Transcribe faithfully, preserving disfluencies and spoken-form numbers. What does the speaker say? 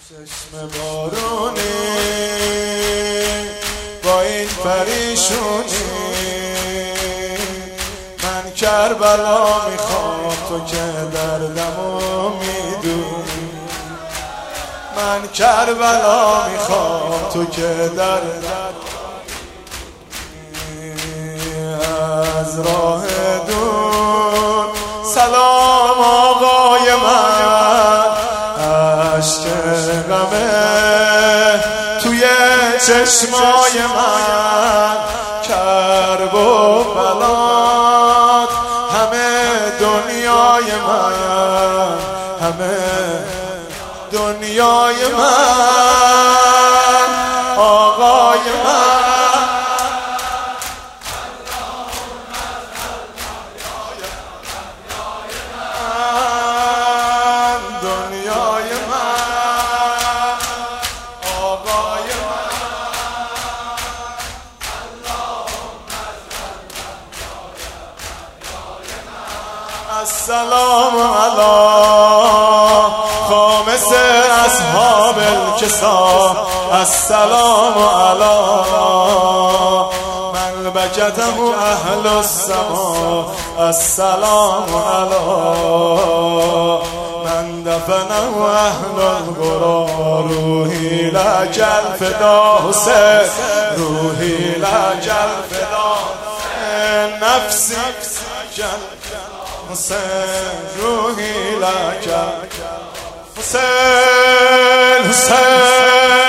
چشم بارونی با این پریشونی، من کربلا میخوام تو که دردمو میدونی، من کربلا میخوام تو که دردمو از راه دور. سلام آقای من، عشق غمه توی چشمای من، کرب و بلات همه دنیای من، همه دنیای من آقای من. السلام علی خامس اصحاب الکسا، السلام علی من بجته اهل السما، السلام علی من دفنه اهل القرى. روحی لک الفدا حسین، روحی لک الفدا نفسی حسین، روحی لک حسین، حسین